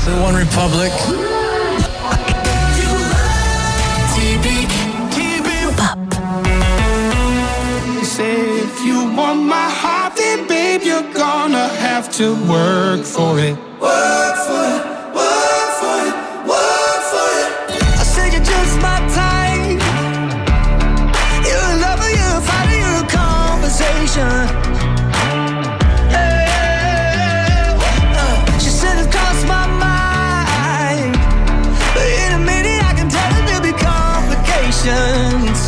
The One Republic. Say if you want my heart, then babe, you're gonna have to work for it. Work for it, work for it, work for it. I said you're just my type. You're a lover, you're a fighter, you're a conversation. She said it crossed my mind, but in a minute I can tell that there'll be complications.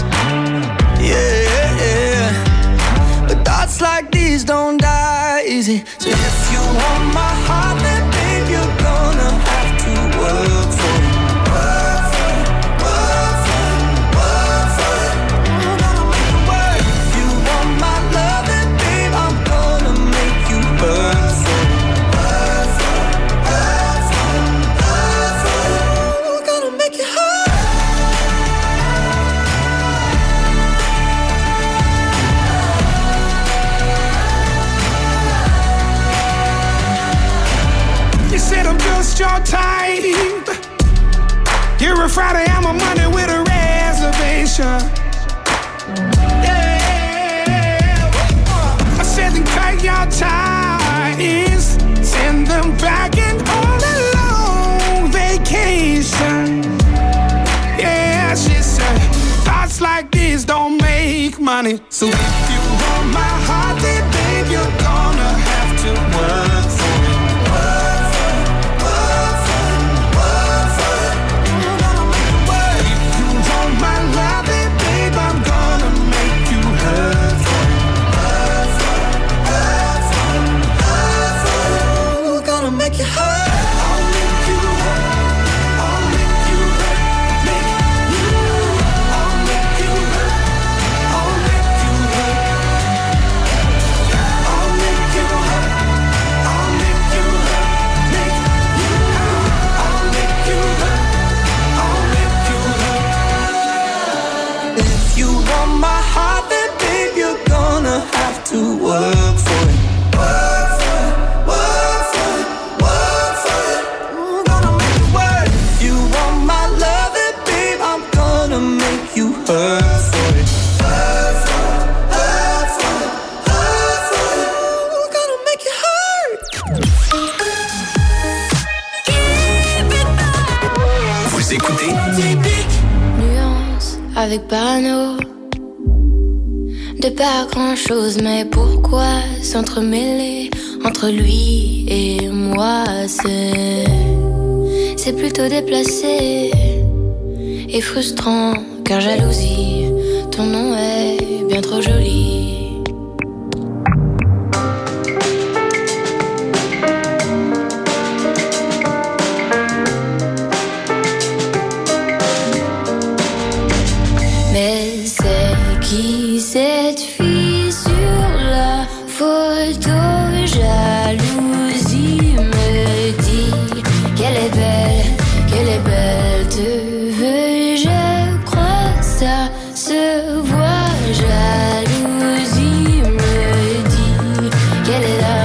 Thoughts like these don't die easy. So if you want my heart, then babe, you're gonna have to work for it. Work for it, work for it, work for it. I'm gonna make it work. If you want my love, then babe, I'm gonna make you work for it. Work for it, work for it, work for it. I'm gonna make it hurt. You said I'm just your type. You're a Friday, I'm a Monday with a reservation. Yeah. I said then cut your ties, send them back and on a long vacation. Yeah, she said thoughts like this don't make money. So if you want my heart, then babe, you're gonna have to work for it. Make you hurt. I'll make you hurt. I'll make you hurt. Make you. I'll make you hurt. I'll make you hurt. I'll make you hurt. I'll make you hurt. Make you. I'll make you hurt. I'll make you hurt. If you want my heart, then babe, you're gonna have to work for it. Work for it. Work for it. Make you hurt for it. Hurt for it. Hurt for it. Hurt for it. I'm gonna make you hurt. Vous écoutez Nuance avec parano. De pas grand chose, mais pourquoi s'entremêler entre lui et moi? C'est plutôt déplacé et frustrant, car jalousie, ton nom est bien trop joli. Mais c'est qui cette fille sur la photo? Jalousie me dit qu'elle est belle, te veux-je, ça se voit. Jalousie me dit qu'elle est là,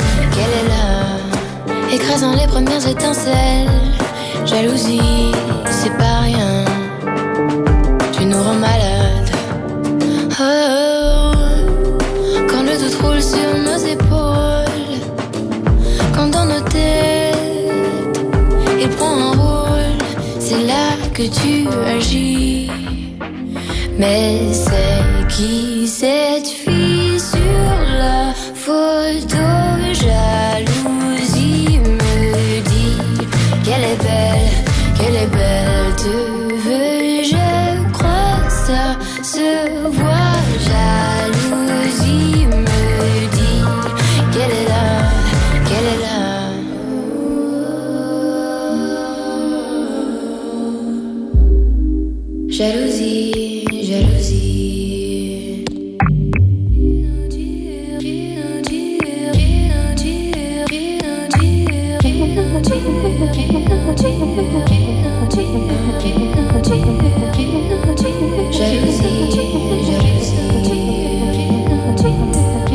écrasant les premières étincelles. Jalousie, c'est pas rien, tu nous rends malades. Oh, quand le doute roule sur nos épaules, quand dans nos têtes il prend un rôle, c'est là que tu agis. Mais c'est qui cette fille sur la photo? Jalousie me dit qu'elle est belle, te veux-je, ça se voit. Jalousie me dit qu'elle est là, Jalousie.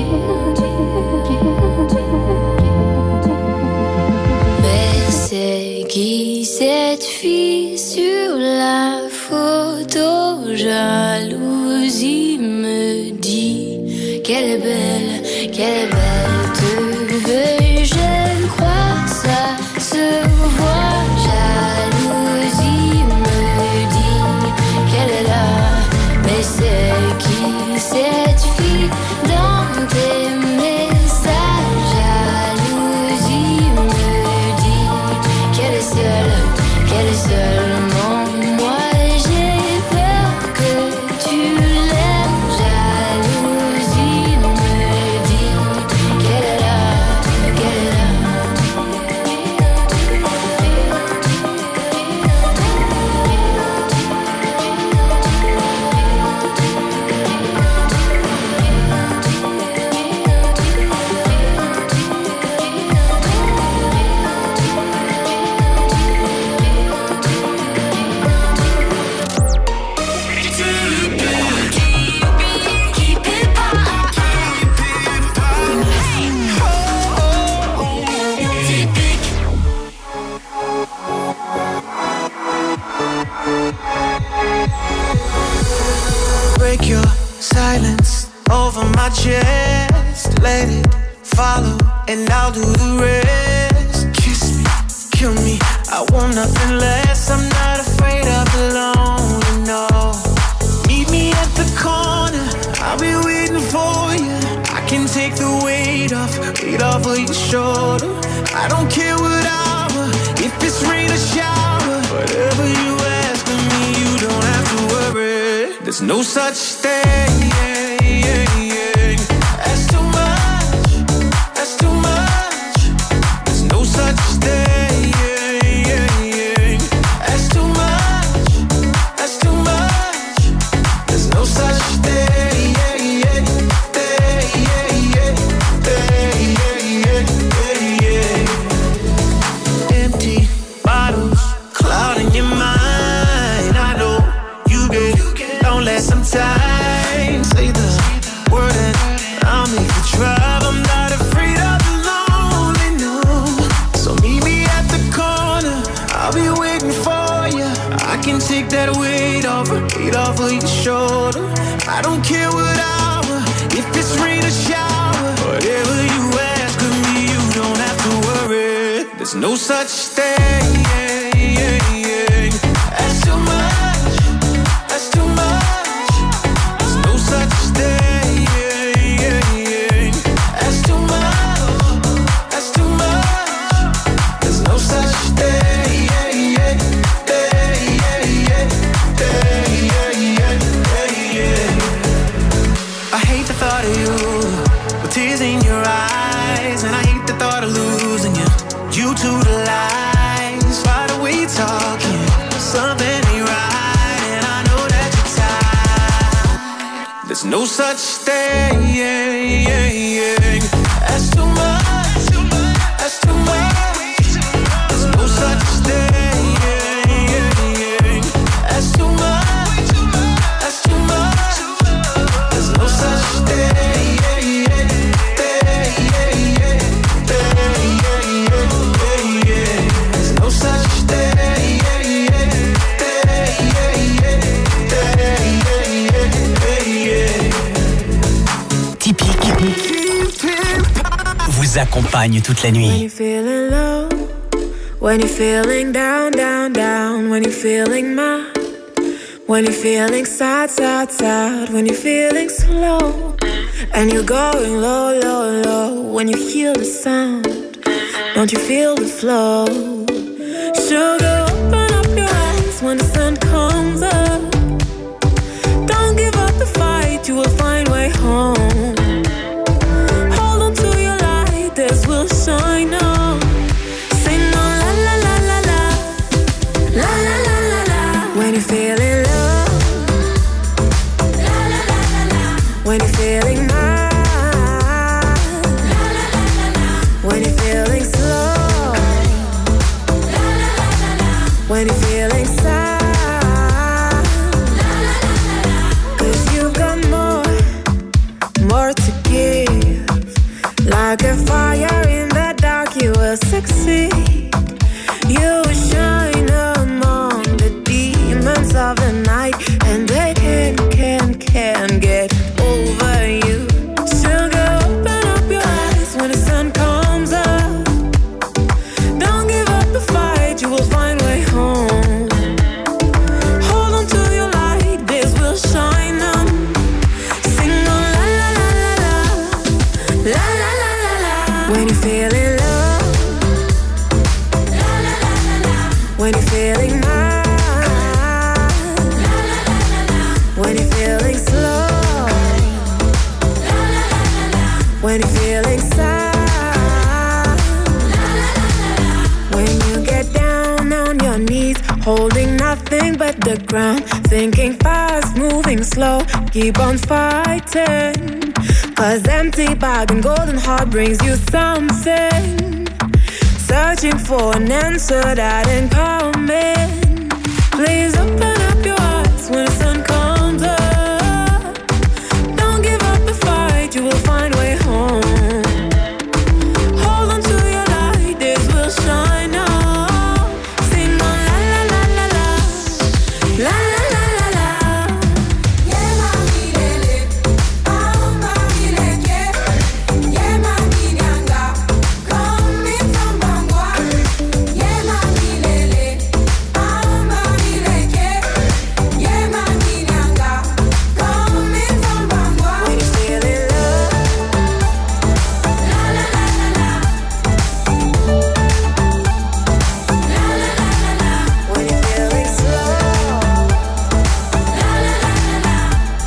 Mais c'est jalousie me dit qu'elle est belle, te veux, je ne crois, ça se voit. Jalousie me dit qu'elle est là, mais c'est qui cette fille dans tes messages? Jalousie me dit qu'elle est seule, seulement moi j'ai peur que tu l'aimes. Jalousie me dit qu'elle est là, Break your silence over my chest. Let it follow and I'll do the rest. Kiss me, kill me, I want nothing less. I'm not afraid of the lonely, no. Meet me at the corner, I'll be waiting for you. I can take the weight off of your shoulder. I don't care what hour, if it's rain or shower. Whatever you ask of me, you don't have to worry. There's no such thing as too much, that's too much. There's no such thing as too much, that's too much. There's no such thing. Empty bottles clouding your mind. I know you get lonely sometimes. Say the word and I'll make you try. I'm not afraid of the lonely, no. So meet me at the corner, I'll be waiting for you. I can take that weight off of your shoulder. I don't care what hour, if it's rain or shower. Whatever you ask of me, you don't have to worry. There's no such thing as too much, that's too much. There's no such thing as too much, that's too much. There's no such thing. I hate the thought of you with tears in your eyes, and I hate the thought of losing you. You to the lies, by the way you're talking, something ain't right, and I know that you're tired. There's no such thing as too much, that's too much. There's no such thing as too much, that's too much. There's no such thing. There's no such thing. Typique vous accompagne toute la When nuit. you're feeling low, when you're feeling down, down, down, when you're feeling mad, when you're feeling sad, sad, sad, when you're feeling slow, and you're going low, low, low, when you hear the sound, don't you feel the flow? Sugar, open up your eyes when the sun comes up. Don't give up the fight, you will find way home. Hold on to your light, this will shine on. Sing on la la la la la, la la la la la. When you're feeling low, la la la la la. When you're feeling mad, la la la la la. When you're feeling slow, la la la la la. When you're feeling sad. when you're feeling sad. When you get down on your knees, holding nothing but the ground, thinking fast, moving slow, keep on fighting. 'Cause empty bag and golden heart brings you something. Searching for an answer that ain't coming. Please open up your eyes when the sun comes up. Don't give up the fight, you will find a way home. Hold on to your light, days will shine out. Sing on la la la la la, la la la la la. Yeah, mami lele, oh mami lele, yeah mami nyanga, come in from Bangwa. Yeah mami lele, oh mami lele, yeah mami nyanga, come in from Bangwa. When you feel in love, la la la la la, la la la la la. When you're feeling slow, la la la la la,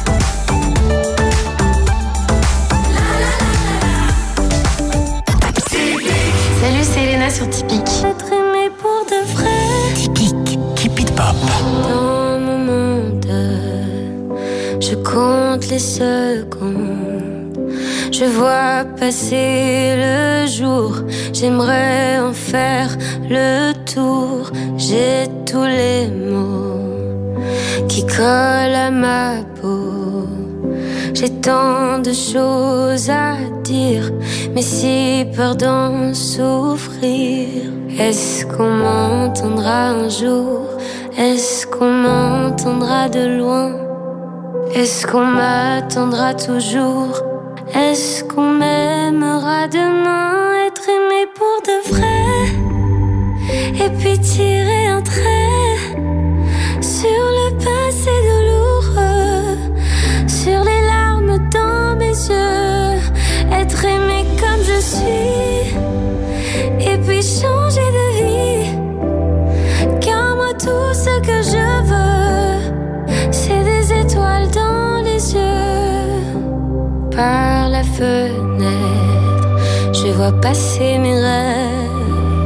la la la la la. Salut, c'est Elena sur Typique. Être aimé pour de vrai. Typique, keep it pop. Dans mon monde, je compte les secondes. Je vois passer le jour. J'aimerais en faire le tour. J'ai tous les mots qui collent à ma peau. J'ai tant de choses à dire, mais si peur d'en souffrir. Est-ce qu'on m'entendra un jour? Est-ce qu'on m'entendra de loin? Est-ce qu'on m'attendra toujours? Est-ce qu'on m'aimera demain? Être aimé pour de vrai, et puis tirer un trait sur le passé douloureux, sur les larmes dans mes yeux. Être aimé comme je suis, et puis changer de vie. Car moi tout ce que je veux, c'est des étoiles dans les yeux. Par la fenêtre, je vois passer mes rêves.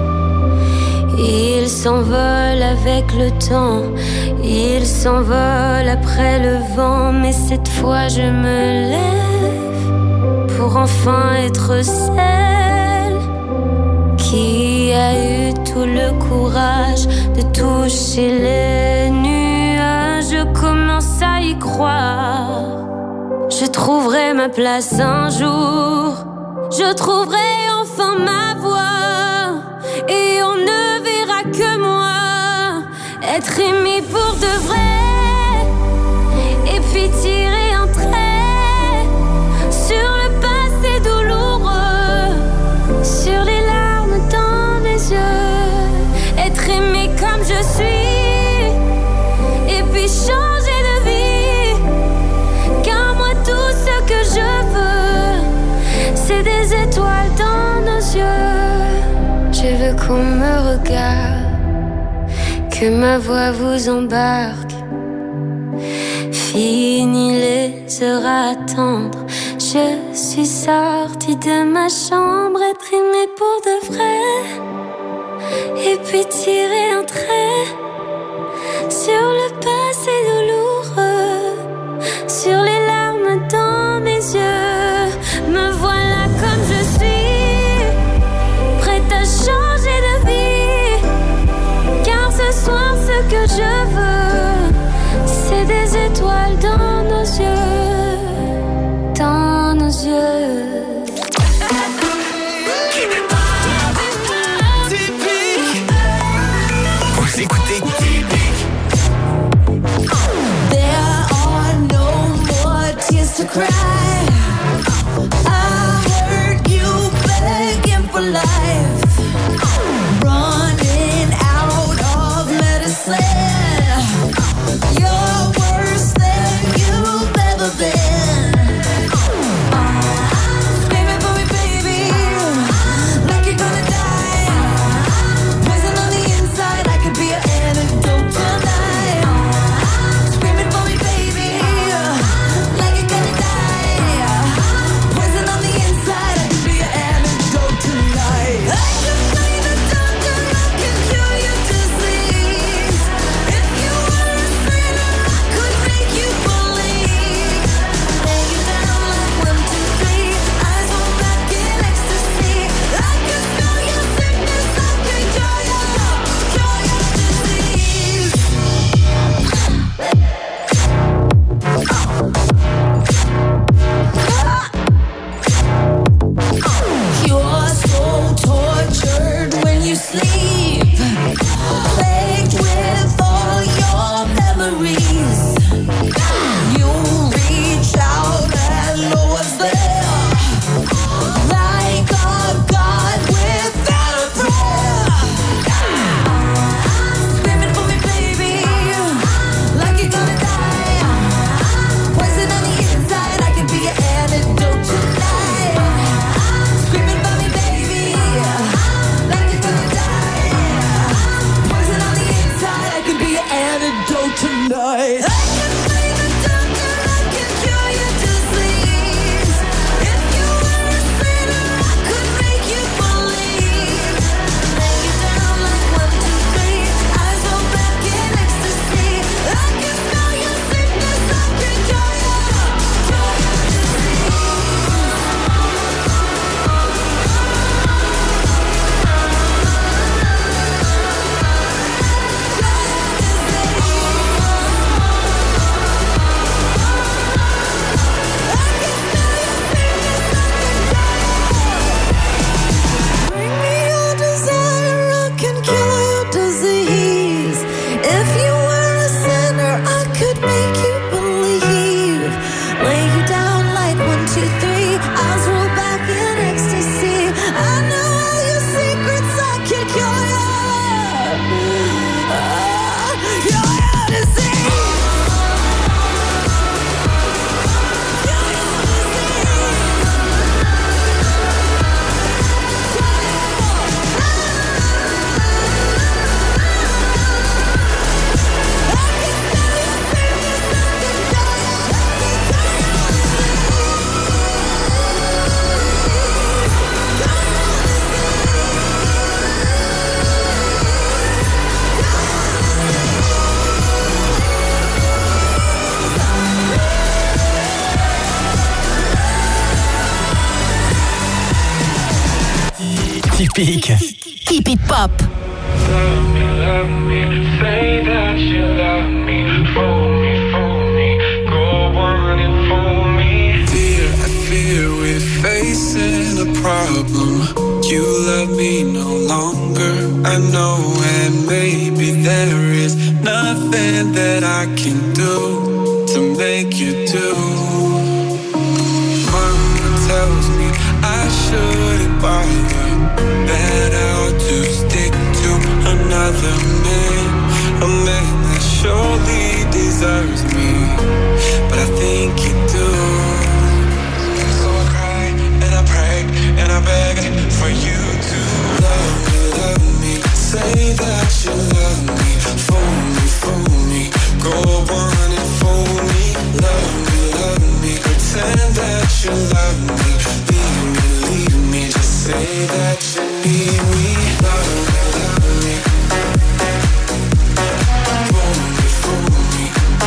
Ils s'envolent avec le temps, ils s'envolent après le vent. Mais cette fois je me lève pour enfin être celle qui a eu tout le courage de toucher les nuages. Je commence à y croire. Je trouverai ma place un jour. Je trouverai enfin ma voie. Et on ne verra que moi. Être aimé pour de vrai. Et puis tirer un trait sur le passé douloureux, sur les larmes dans mes yeux. Être aimé comme je suis, et puis changer de vie. Car moi tout ce que je veux, c'est des étoiles dans nos yeux. Je veux qu'on me regarde, que ma voix vous embarque. Fini les heures à attendre, je suis sortie de ma chambre. Être aimée pour de vrai, et puis tirer un trait sur le passé douloureux, sur les larmes dans mes yeux. Me voilà comme je suis, prête à changer de vie. Car ce soir ce que je veux, c'est des étoiles dans nos yeux, dans nos yeux. Vous écoutez Typique. There are no more tears to cry. I heard you begging for life, running out of medicine. You're worse than you've ever been. Screaming for me, baby, like you're gonna die. Poison on the inside, I could be an antidote tonight. Screaming for me, baby, like you're gonna die. Typique. Keep it pop. Love me, say that you love me. Fool me, go on and fool me. I fear we're facing a problem. You love me no longer, I know, and maybe there is nothing that I can do to make you do. Mama tells me I shouldn't bother, that I'll just stick to another man, a man that surely deserves me, but I think you do. So I cry and I pray and I beg for you to love me, say that you love me, fool me, go on and fool me, love me, pretend that you love me, leave me, just say that you need me, love me, fool me,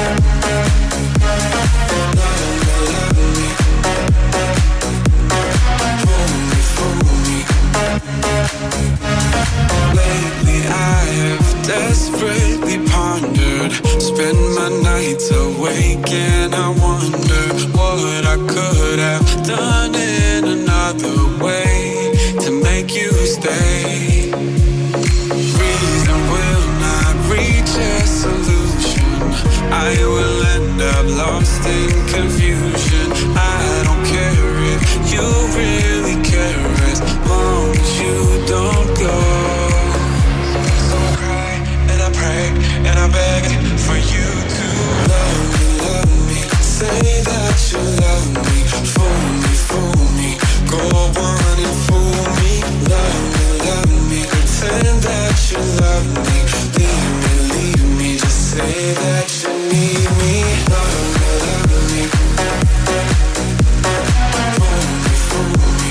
lately I have desperately pondered, spend my nights awake and I wonder what I could have done in another way to make you stay. Reason will not reach a solution, I will end up lost in confusion. I don't care if you really care as long as you don't go. So I cry and I pray and I beg for you to love me, say that you love me, fool me, go on and fool me, love me, pretend that you love me, leave me, just say that you need me, love me, fool me,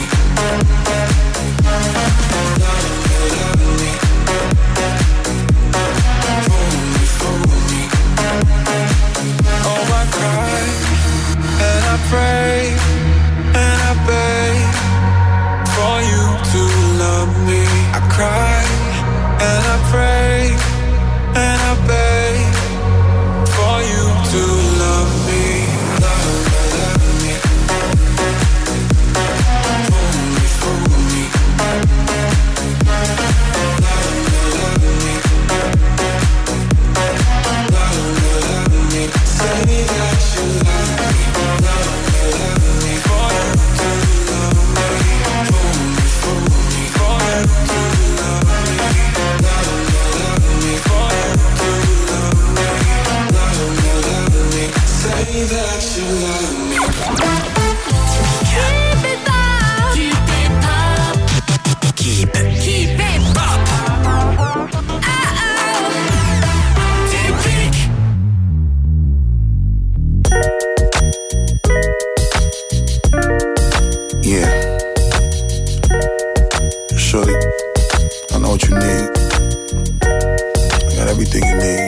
oh, I cry and I pray and I beg for you to love me. I cry and I pray and I beg for you to love me. Love me, fool me, love me, say that you love me, for you to love me, fool me, for you to love me, for you to love me, say that you love me. Keep it pop. Keep it pop. Typique. Yeah. Shorty, I know what you need. I got everything you need.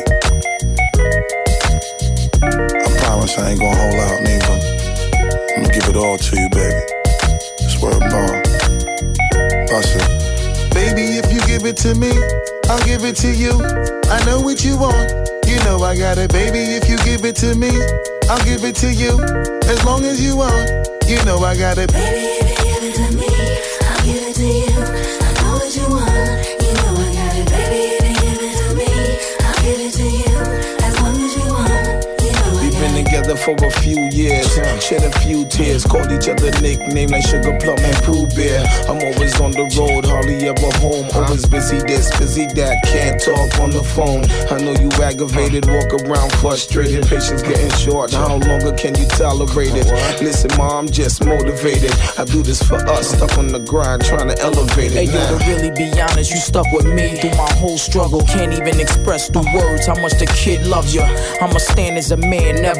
I promise I ain't gonna hold out, nigga. I'm gonna give it all to you, baby. Swear upon. Bust it. Baby, if you give it to me, I'll give it to you. I know what you want. You know I got it, baby. If you give it to me, I'll give it to you. As long as you want. You know I got it. Baby, if you give it to me, I'll give it to you. I know what you want. You know I got it. Baby, if you give it to me, I'll give it to you. As long as you want. You know I We've been together for a few years, shed a few tears, called each other nicknames like Sugar Plum and Pooh Bear. I'm always on the road, hardly ever home. Always busy this, busy that, can't talk on the phone. I know you aggravated, walk around frustrated. Patience getting short, how longer can you tolerate it? Listen, ma, I'm just motivated. I do this for us, stuck on the grind, trying to elevate it. Hey, yo, to really be honest, you stuck with me through my whole struggle. Can't even express through words how much the kid loves you. I'ma stand as a man, never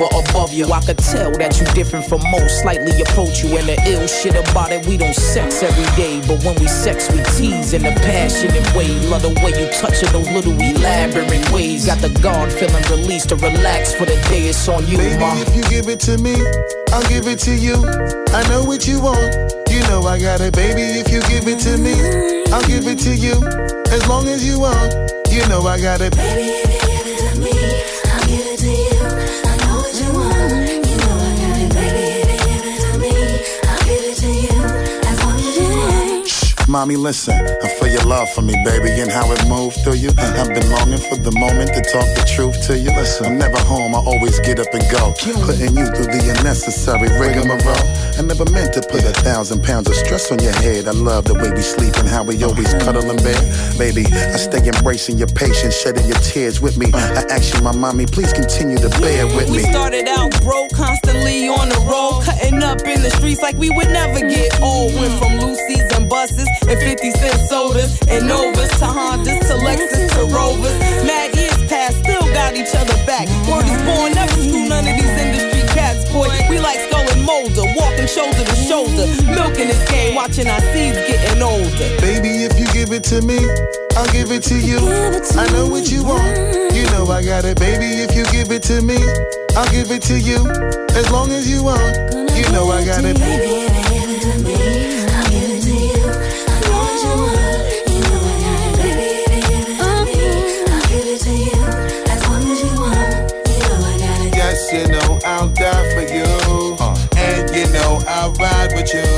or above you. I could tell that you different from most, slightly approach you. And the ill shit about it, we don't sex every day, but when we sex, we tease in a passionate way. Love the way you touch it, those little elaborate ways. Got the guard feeling released to relax for the day. It's on you, baby, ma. If you give it to me, I'll give it to you. I know what you want, you know I got it. Baby, if you give it to me, I'll give it to you. As long as you want, you know I got it. Baby, if you give it to me, I'll give it to you. I know what you want, you know I got it. Baby, if you give it to me, I'll give it to you. As long as you want. Shh, mommy, listen, I feel your love for me, baby, and how it moved through you. I've been longing for the moment to talk the truth to you. Listen, I'm never home, I always get up and go, putting you through the unnecessary rigmarole. I never meant to put 1,000 pounds of stress on your head. I love the way we sleep and how we always cuddle in bed. Baby, I stay embracing your patience, shedding your tears with me. I ask you, my mommy, please continue to bear with me. We started out broke, constantly on the road, cutting up in the streets like we would never get old. Went from Lucy's and buses and 50-cent sodas and Novas to Hondas to Lexus to Rovers. Mad years past, still got each other back. Word is born, never screw none of these industry cats, boy. We like Skull and Molder, walking shoulder to shoulder, milking this game, watching our seeds getting older. Baby, if you give it to me, I'll give it to you. I know what you want, you know I got it. Baby, if you give it to me, I'll give it to you. As long as you want, you know I got it. Baby, if you give it to me, I'll give it to you. I know what you want, you know I got it. Baby, if you give it to me, I'll give it to you. As long as you want, you know I got it. Yes, you know I'll die for you. And you know I'll ride with you.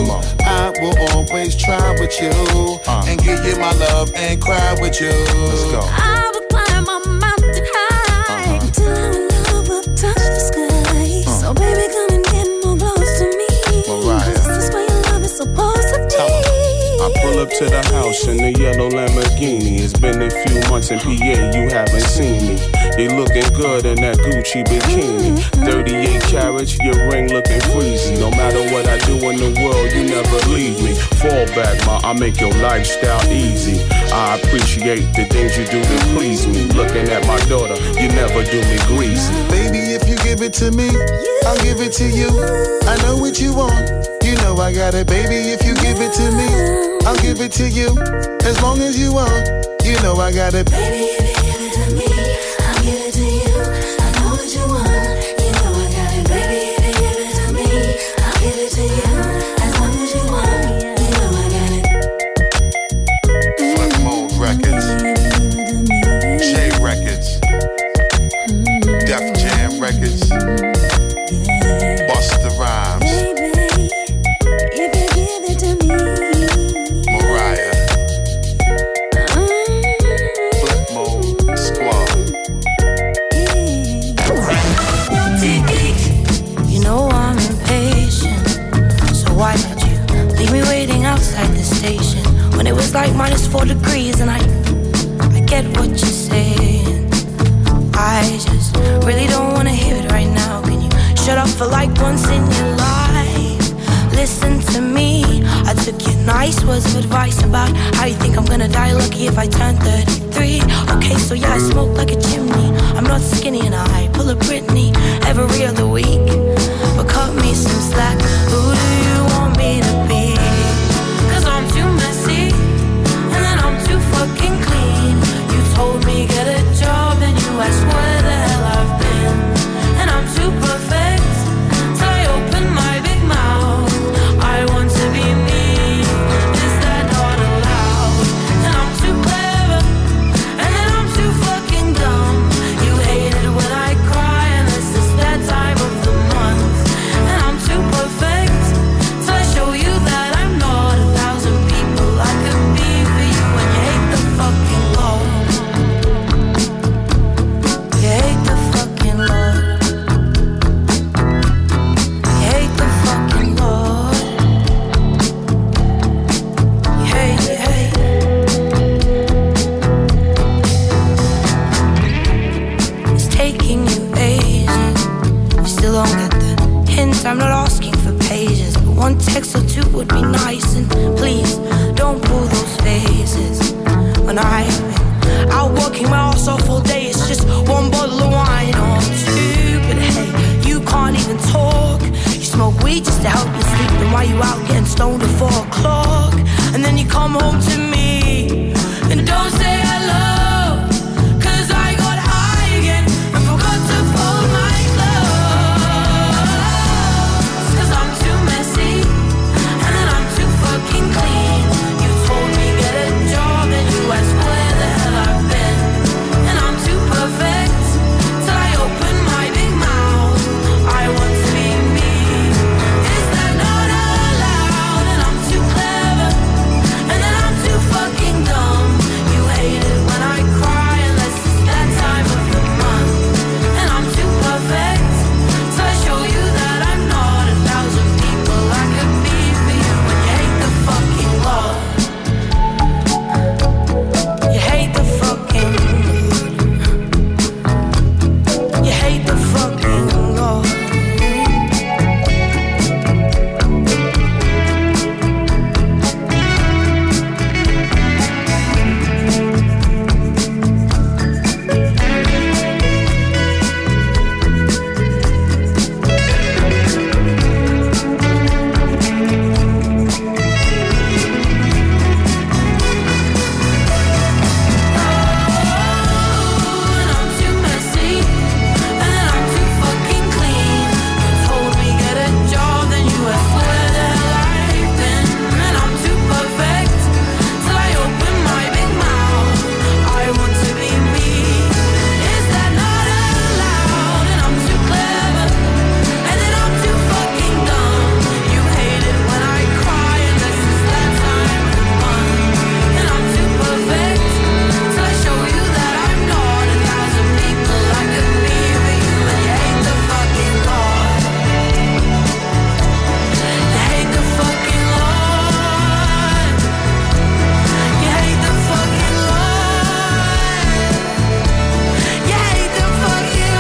I will always try with you. And give you my love and cry with you. Let's go. I will climb a mountain high till our love will touch the sky. So baby, come and get more close to me. This is where your love is supposed to be. I pull up to the house in the yellow Lamborghini. It's been a few months in PA, you haven't seen me. You looking good in that Gucci bikini. 38 carats, your ring looking freezy. No matter what I do in the world, you never leave me. Fall back, ma, I make your lifestyle easy. I appreciate the things you do to please me. Looking at my daughter, you never do me greasy. Baby, if you give it to me, I'll give it to you. I know what you want, you know I got it. Baby, if you give it to me, I'll give it to you. As long as you want, you know I got it. Baby, if you give it to me, I'll give it to you. I know what you want, you know I got it. Baby, if you give it to me, I'll give it to you. As long as you want, you know I got it. Flip Mode Records, J Records, Def Jam Records, Busta Rhymes, If you give it to me, Mariah, Flip Mode Squad. You know I'm impatient, so why did you leave me waiting outside the station when it was like -4 degrees? And I get what you're saying. I just really don't wanna hear it right now. Can you shut up for like once in your life? Listen to me. I took your nice words of advice about how you think I'm gonna die lucky if I turn 33. Okay, so yeah, I smoke like a chimney. I'm not skinny and I pull a Britney every other week. But cut me some slack. Who do you want me to be? 'Cause I'm too messy and then I'm too fucking clean. You told me get a job and you asked where the hell I've been. And I'm too perfect till I open my big mouth. I want to be me. Is that not allowed? And I'm too clever and then I'm too fucking dumb. You hate it when I cry and this is that time of the month. And I'm too perfect till I show you that I'm not 1,000 people I could be for you. And you hate the fucking Lord. You hate the fucking Lord. You hate the fucking Lord. You hate, you hate. It's taking you ages. You still don't get the hint. I'm not asking for pages, but one text or two would be nice. And please don't pull those faces when I've been out working my ass off all day. It's just one bottle of wine or two, but hey, me just to help you sleep. And while you out getting stoned at 4 o'clock, and then you come home to me and don't say hello, 'cause I got high again and forgot to fold my clothes. 'Cause I'm too messy and then I'm too fucking clean. You told me get a job and you asked where the hell I've been, and I'm too perfect till I open my big mouth. I want to be me. Is that not allowed? And I'm too clever and then I'm too fucking dumb. You hate it when I cry unless it's that time of the month, and I'm too perfect so I show you that I'm not 1,000 people I could be for you. When you hate the fucking law, you hate the fucking, you hate the fucking law. And I'm too messy and then I'm too fucking clean. You told me get a job, then you asked where the hell I've been, and I'm too perfect till I open my big mouth. I want to be me. Is that not allowed? And I'm too clever and then I'm too fucking dumb. You hate it when I cry unless it's that time of the month, and I'm too perfect till I show you that I'm not 1,000 people I could be for you. And you hate the fucking law. You hate the fucking law. You hate the fucking law. You hate the fucking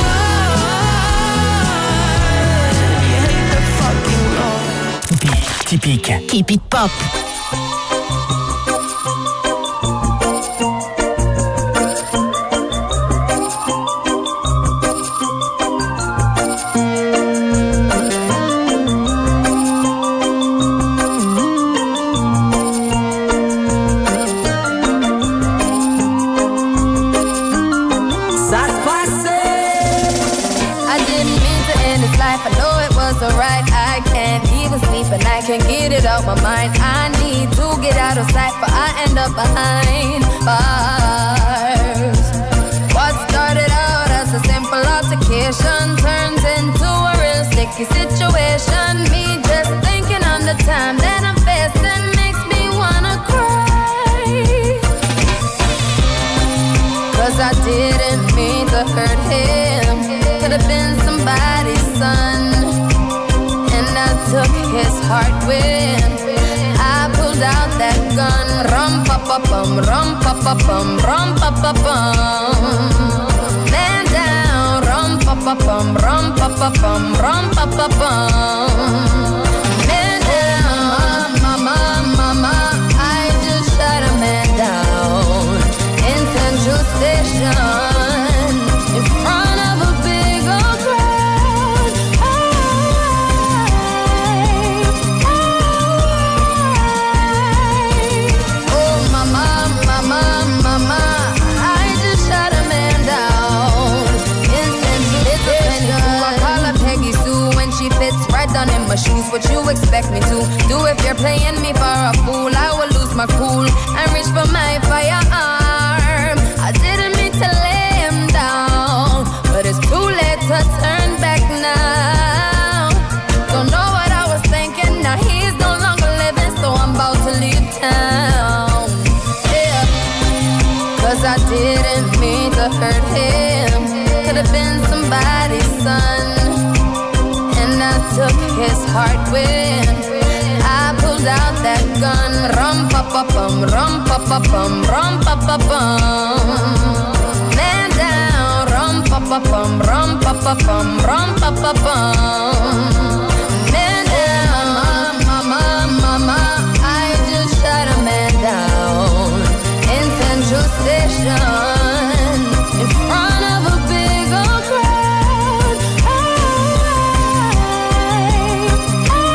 law. You hate the fucking law. Beat typique. Keep it pop. Ça se passait. I didn't mean to end this life. I know it wasn't right. I can't even sleep and I can't get it out my mind. I need to get out of sight, but I end up behind bars. What started out as a simple altercation turns into a real sticky situation. Me just thinking on the time that I'm facing makes me wanna cry. 'Cause I didn't mean to hurt him. Could have been somebody's son, and I took his heart with. I pulled out that gun. Rum pa pa bum, rum pa pa bum, rum pa pa bum. Man down, rum pa pa bum, rum pa pa bum, rum pa pa bum. Man down, mama, mama, I just shot a man down in Central Station in front of a big old crowd. Oh, mama, mama, mama, I just shot a man down in Central Station. I call her Peggy Sue when she fits right down in my shoes. What you expect me to do if you're playing me for a fool? I will lose my cool and reach for my firearm. I didn't mean to lay him down, but it's too late to turn back now. Don't know what I was thinking. Now he's no longer living, so I'm about to leave town. Yeah, 'cause I didn't mean to hurt him. Could have been somebody's son, and I took his heart with. I pulled out that gun. Rum pa pa bum, rum pa pa bum, rum pa pa bum. Man down, rum pa pa bum, rum pa pa bum, rum pa pa bum. Man down, mama, mama, I just shot a man down in Central Station in front of a big old crowd.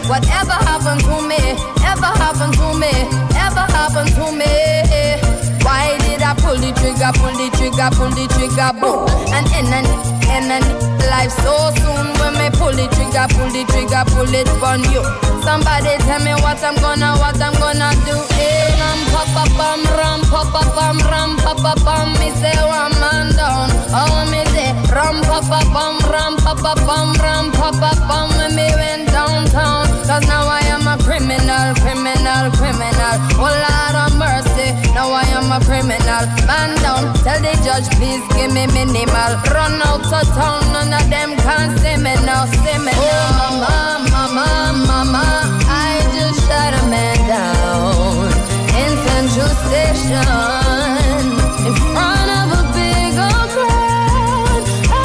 Whatever happened to me? Ever happened to me? Ever happened to me? Why did I pull the trigger, pull the trigger, pull the trigger, boom? And life so soon when me pull the trigger, pull it on you. Somebody tell me what I'm gonna do. Ram pa pa bam, ram pa pa bam, ram pa pa bam. Me say one man down. Oh me say ram pa pa bam, ram pa pa bam, ram pa pa bam. When me went downtown, 'cause now I am a criminal. Oh Lord of mercy, now I am a criminal. Man down, tell the judge please give me minimal. Run out of town, none of them can see me now, Oh mama, I just shot a man down in Central Station in front of a big old crowd.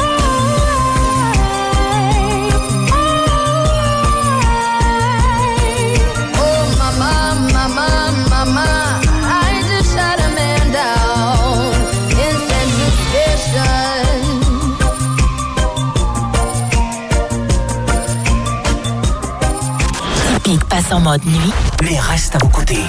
Oh mama, I just shot a man down in Central Station. Typique passe en mode nuit, mais reste à vos côtés.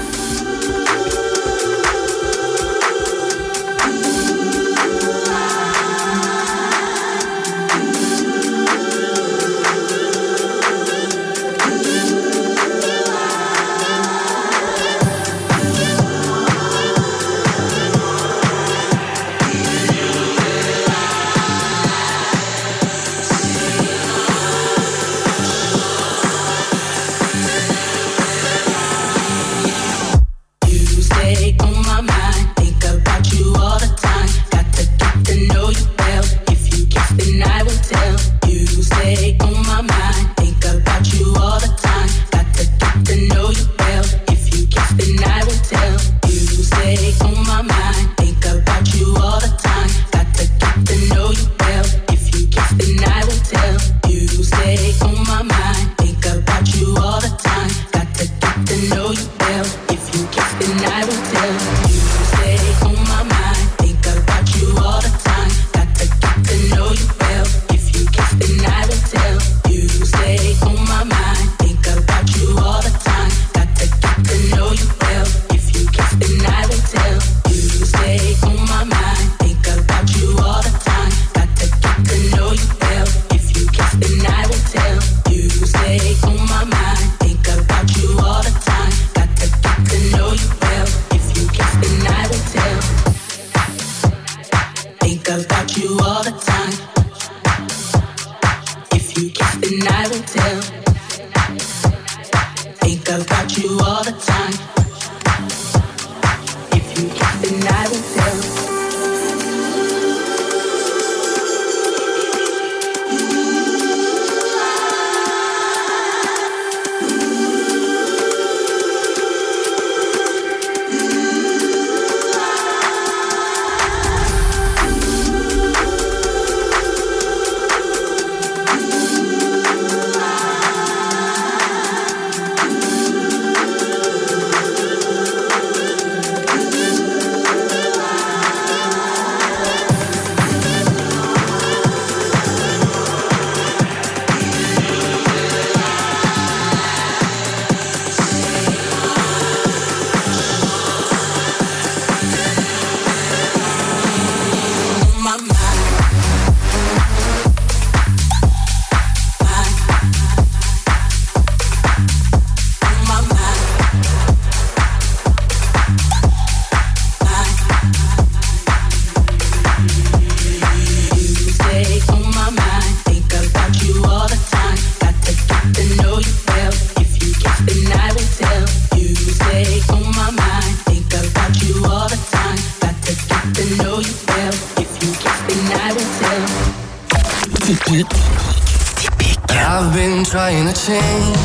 I've been trying to change,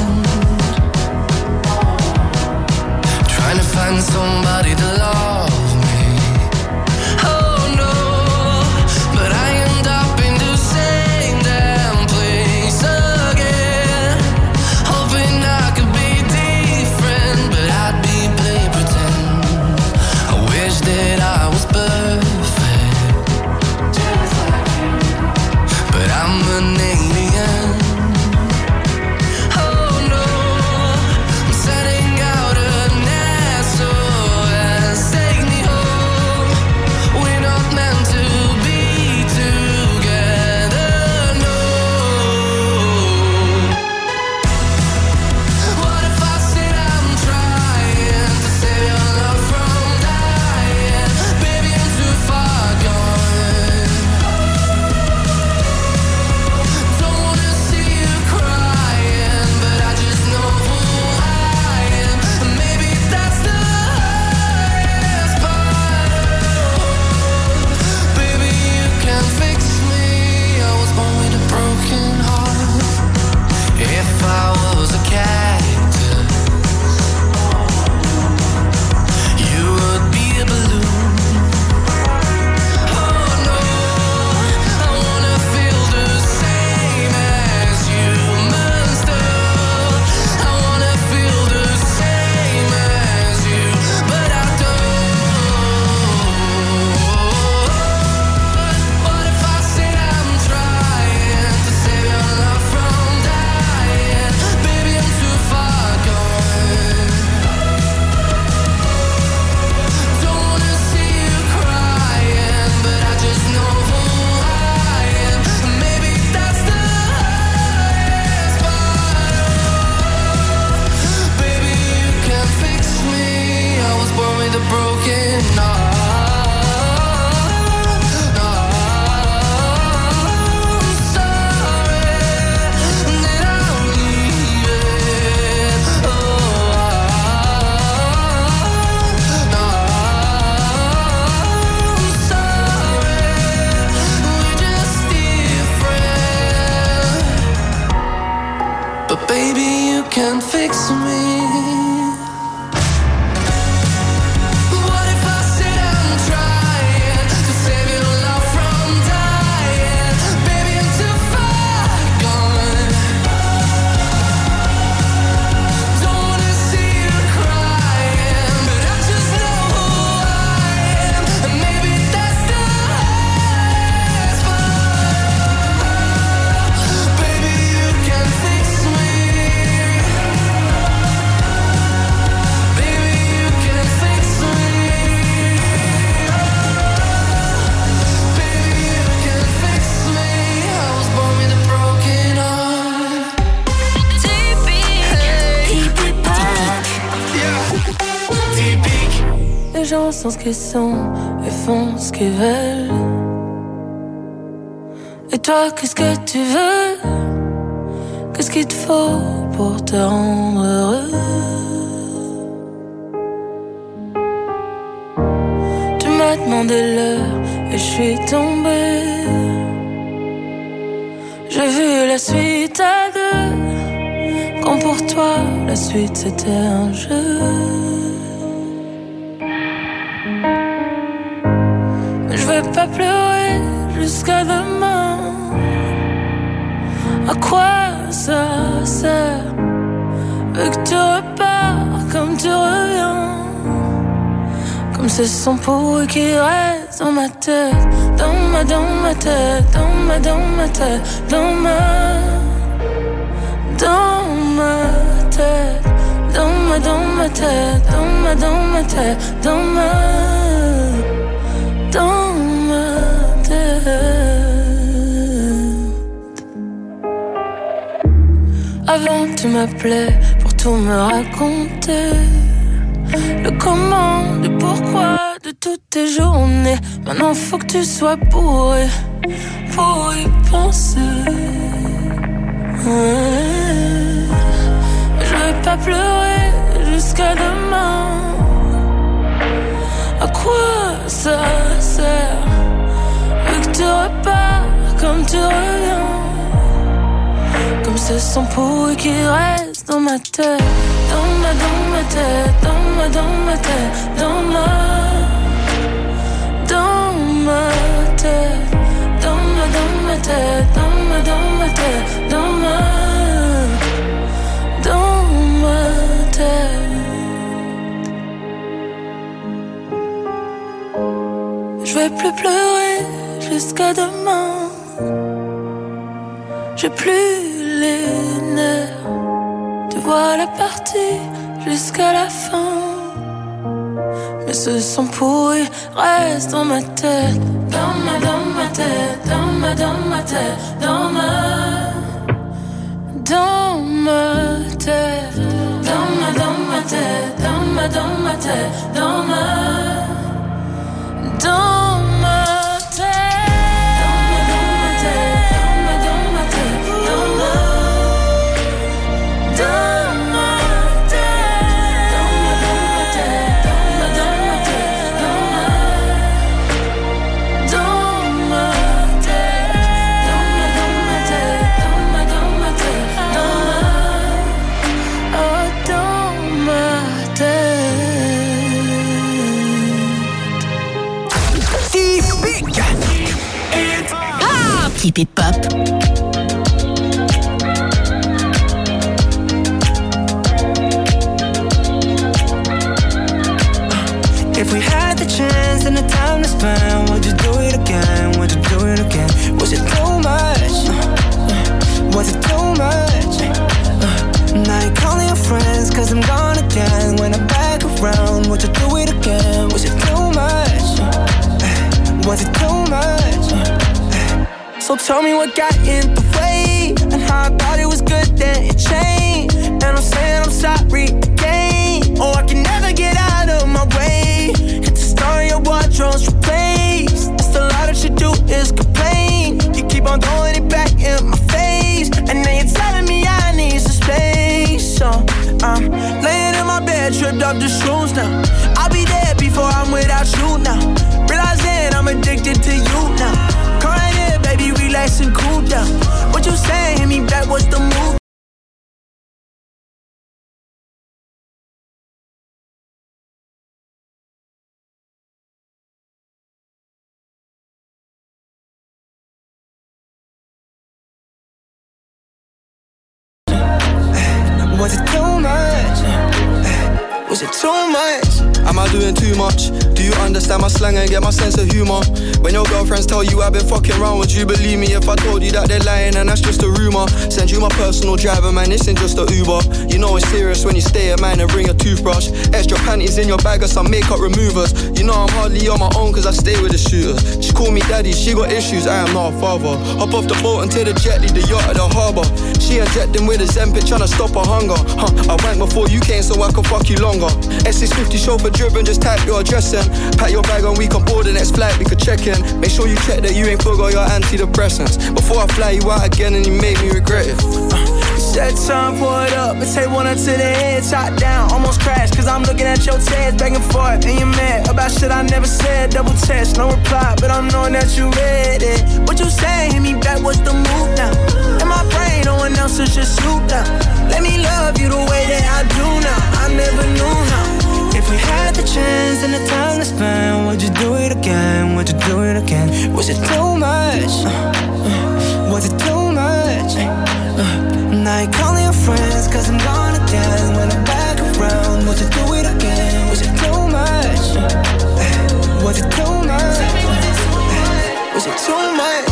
trying to find somebody to love me. Oh no, but I end up in the same damn place again, hoping I could be different, but I'd be play pretend. I wish that I was perfect, just like you, but I'm an alien. Oh no, Baby, you can fix me. Les gens sont ce qu'ils sont et font ce qu'ils veulent. Et toi, qu'est-ce que tu veux? Qu'est-ce qu'il te faut pour te rendre heureux? Tu m'as demandé l'heure et je suis tombée. J'ai vu la suite à deux, quand pour toi la suite c'était un jeu. Je vais pas pleurer jusqu'à demain. À quoi ça sert? Vu que tu repars comme tu reviens, comme ce son pourri qui reste dans ma tête, dans ma tête, dans ma tête, dans ma tête, dans ma tête, dans ma tête, dans ma tête. Avant tu m'appelais pour tout me raconter, le comment, le pourquoi de toutes tes journées. Maintenant faut que tu sois bourré pour y penser. Je vais pas pleurer jusqu'à demain. À quoi ça sert? Vu que tu repars comme tu reviens, comme ce son pourri qui reste dans ma tête, dans ma tête, dans ma tête, dans ma tête, dans ma tête, dans ma tête, dans ma tête, dans ma tête. Je vais plus pleurer jusqu'à demain. J'ai plus les nerfs de voir la partie jusqu'à la fin. Mais ce son pourri reste dans ma tête, dans ma tête, dans ma tête, dans ma tête, dans ma tête, dans ma tête, dans ma tête, dans ma tête, dans ma Keep it pop. If we had the chance and the time to spend, would you do it again? Would you do it again? Was it too much? Was it too much? Now you're calling your friends cause I'm gone again. When I'm back around, would you do it again? Was it too much? Was it too much? So tell me what got in the way, and how I thought it was good, then it changed. And I'm saying I'm sorry again. Oh, I can never get out of my way. It's the story your wardrobe's replaced. That's the lie that you do is complain. You keep on throwing it back in my face, and then you're telling me I need some space. So I'm laying in my bed, tripped up the shoes now. I'll be dead before I'm without you now. Realizing I'm addicted to you now. Crying here, baby, relax and cool down. What you saying? Hit me back, what's the move? Was it too much? Was it too much? Am I doing too much? Do you understand my slang and get my sense of humour? When your girlfriends tell you I've been fucking round, would you believe me if I told you that they're lying and that's just a rumour? Send you my personal driver, man, this ain't just a Uber. You know it's serious when you stay at mine and bring a toothbrush. Extra panties in your bag or some makeup removers. You know I'm hardly on my own cause I stay with the shooters. She call me daddy, she got issues, I am not a father. Hop off the boat and take the jet, leave the yacht at the harbour. She injecting with a Zempic tryna stop her hunger. I went before you came so I could fuck you longer. S650 chauffeur driven, just type your address in. Pack your bag and we can board the next flight, we could check in. Make sure you check that you ain't forgot your antidepressants before I fly you out again and you made me regret it. Said time, pour it up, and take one up to the head, top down, almost crashed, cause I'm looking at your tears, back and forth, and you're mad about shit I never said, double test, no reply, but I'm knowing that you read it. What you say, hit me back, what's the move now? In my brain, no one else is just you now. Let me love you the way that I do now, I never knew how. If we had the chance and the time to spend, would you do it again, would you do it again? Was it too much? Was it too much? Now you're calling your friends cause I'm gone again. When I'm back around, would you do it again? Was it too much? Was it too much? Was it too much?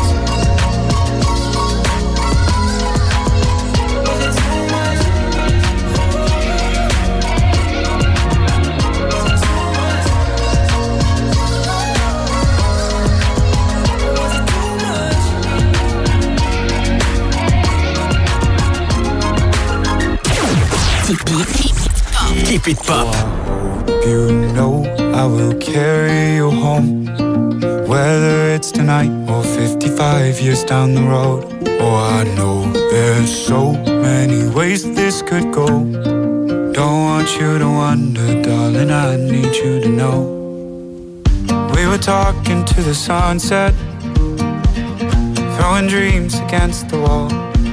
Keep it pop. You know I will carry you home, whether it's tonight or 55 years down the road. Oh, I know there's so many ways this could go. Don't want you to wonder, darling, I need you to know. We were talking to the sunset, throwing dreams against the wall.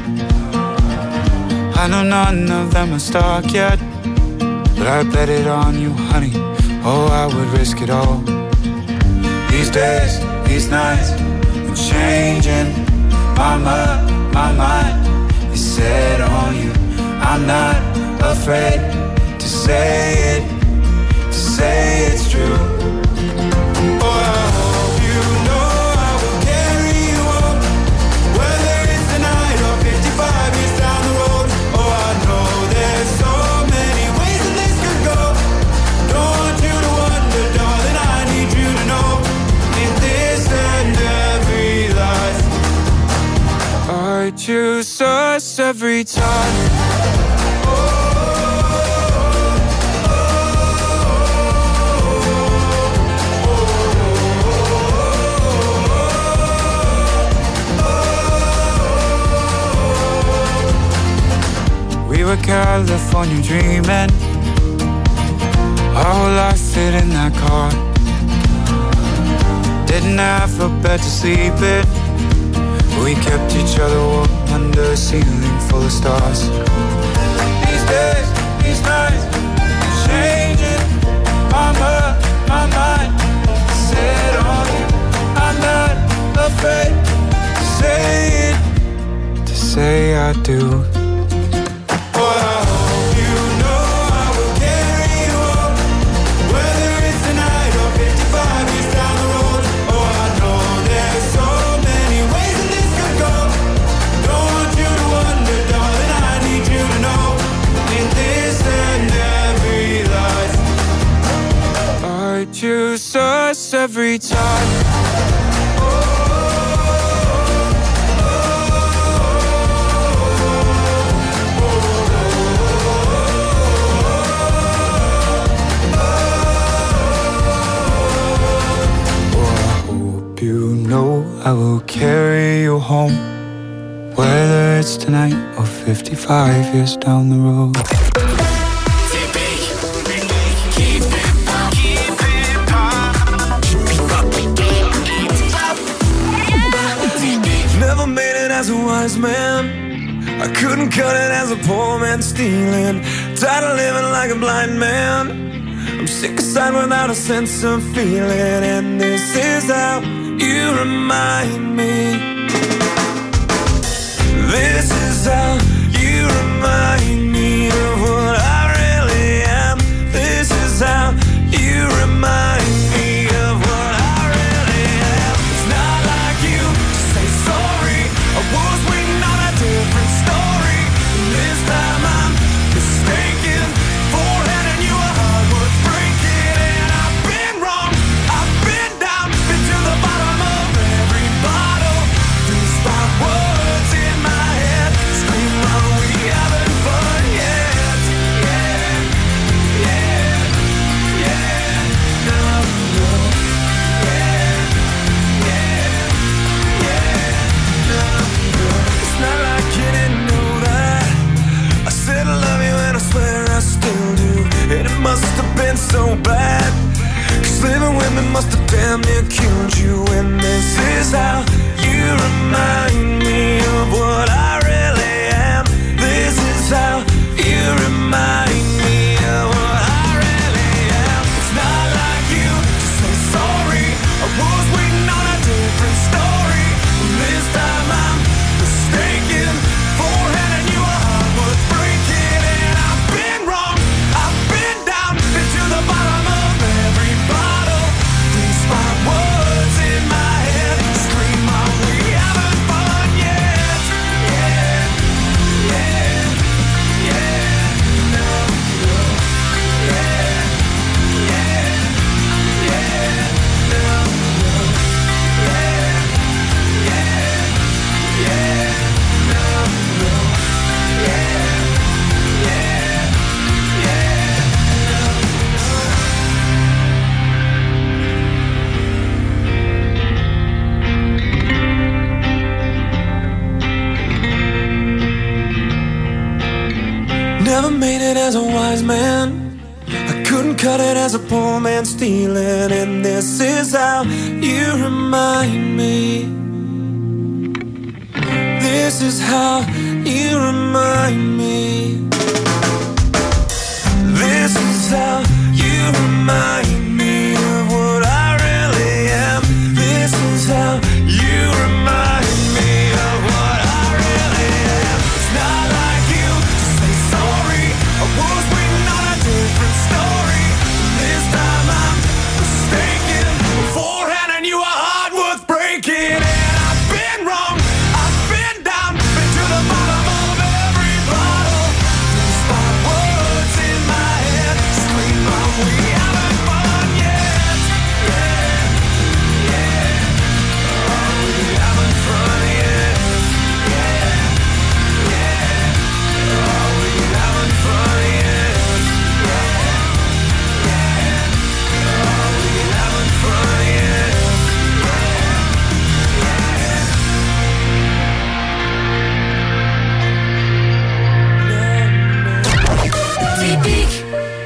I know none of them are stuck yet, but I bet it on you, honey. Oh, I would risk it all. These days, these nights, I'm changing. My mind is set on you. I'm not afraid to say it's true. Oh, I hope you know I will carry you home, whether it's tonight or 55 years down the road. Oh, I know there's so many ways that this could go. Don't want you to wonder, darling, I need you to know. In this and every life, I choose us every time. We were California dreaming, our whole life fit in that car. Didn't have a bed to sleep in, we kept each other warm under a ceiling full of stars. These days, these nights, changing. My mind set on you. I'm not afraid to say it, to say I do. Choose us every time. You know I will carry you home, whether it's tonight or 55 years down the road. Never made it as a wise man, I couldn't cut it as a poor man stealing. Tired of living like a blind man, I'm sick aside without a sense of feeling. And this is how you remind me. This is how you remind me of and it must have been so bad. 'Cause living with me must have damn near killed you. And this is how you remind me of what I really am. This is how you remind me of what I really am. It's not like you to say sorry. I was waiting on a different story. This time I'm mistaken for handing you a heart worth breaking. And I've been wrong, I've been down, been to the bottom of every bottle. These 5 words in my head scream out, we haven't fun yet. Yeah, yeah, yeah, no, no, yeah, yeah, yeah, no, no, yeah, yeah, yeah, no, no, yeah, yeah, yeah, Never made it as a wise man. I couldn't cut it as a poor man stealing. And this is how you remind me. This is how you remind me. This is how you remind me of what I really am. This is how you remind me of what I really am. It's not like you to say sorry. I was waiting on a different story. This time I'm mistaken for handing you a heart worth breaking. And I've been wrong, I've been down, been to the bottom of every bottle. These 5 words in my head scream out, we haven't fun yet. Yeah, yeah, oh, we haven't fun yet. Yeah, yeah, oh, we haven't fun yet. Yeah, yeah, oh, we haven't fun yet. Typique.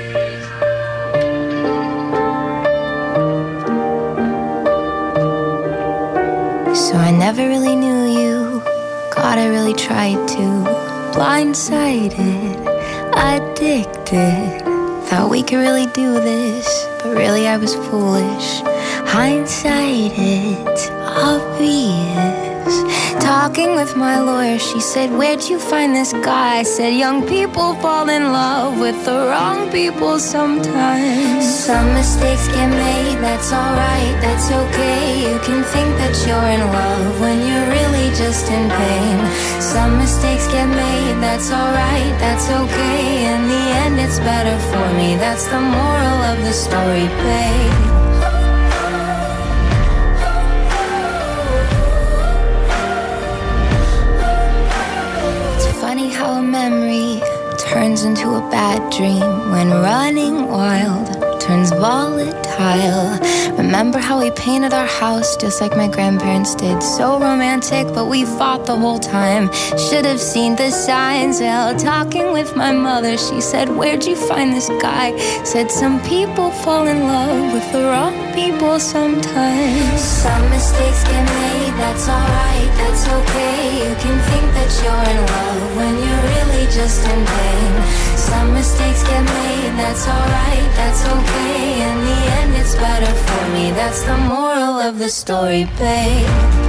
So I never really knew you. God, I really tried to. Blindsided, addicted. Thought we could really do this, but really I was foolish. Hindsight, it's obvious. Talking with my lawyer, she said, where'd you find this guy? I said, young people fall in love with the wrong people sometimes. Some mistakes get made, that's alright, that's okay. You can think that you're in love when you're really just in pain. Some mistakes get made, that's alright, that's okay. In the end it's better for me, that's the moral of the story, babe. Funny how a memory turns into a bad dream when running wild turns volatile. Remember how we painted our house just like my grandparents did? So romantic, but we fought the whole time. Should have seen the signs. Well, talking with my mother, she said, where'd you find this guy? Said some people fall in love with the wrong people sometimes. Some mistakes get made, that's alright, that's okay. You can think that you're in love when you're really just in pain. Some mistakes get made, that's alright, that's okay. In the end it's better for me, that's the moral of the story, babe.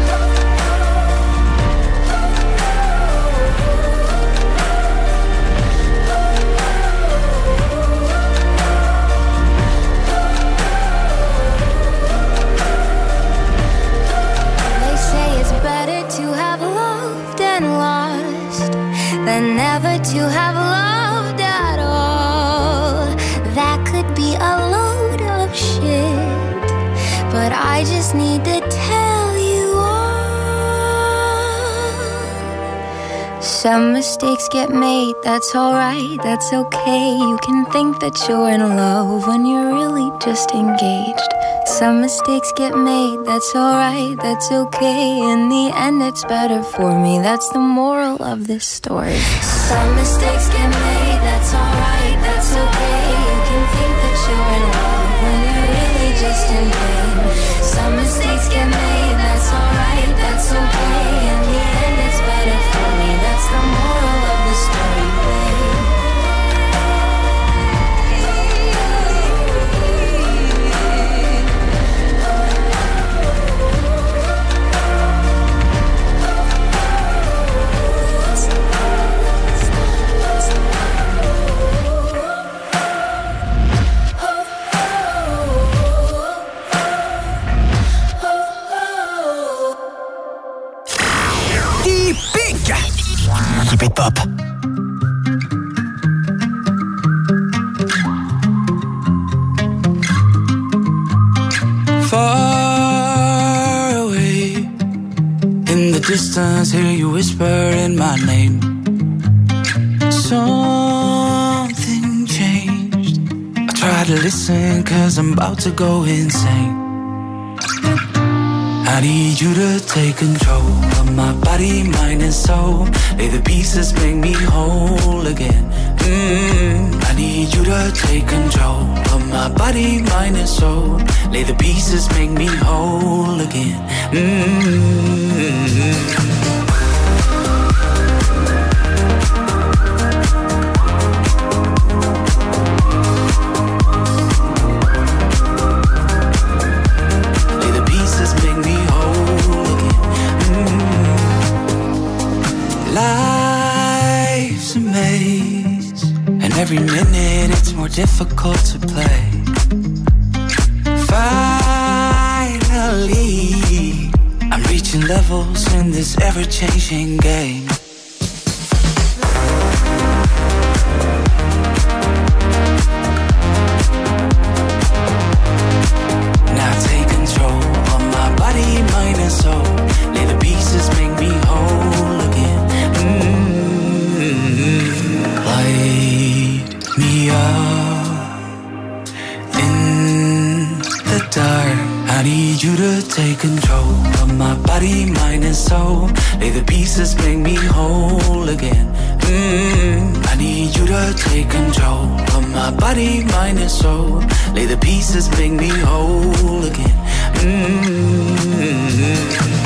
Than never to have loved at all. That could be a load of shit, but I just need to tell you all. Some mistakes get made, that's alright, that's okay. You can think that you're in love when you're really just engaged. Some mistakes get made, that's alright, that's okay. In the end it's better for me, that's the moral of this story. Some mistakes get made, that's alright, that's okay. You can think that you're in love when you're really just in pain. Some mistakes get made, that's alright, that's okay. In the end it's better for me, that's the moral of the story, babe. Keep it pop. Far away in the distance, hear you whisper in my name. Something changed. I try to listen, 'cause I'm about to go insane. I need you to take control of my body, mind and soul. Lay the pieces, make me whole again. I need you to take control of my body, mind and soul. Lay the pieces, make me whole again. Life's a maze, and every minute it's more difficult to play. Finally, I'm reaching levels in this ever-changing game. Now take control of my body, mind and soul. Lay the pieces, make me whole again. Light me up in the dark. I need you to take control of my body, mind and soul. Lay the pieces, make me whole again. I need you to take control of my body, mind and soul. Lay the pieces, make me whole again.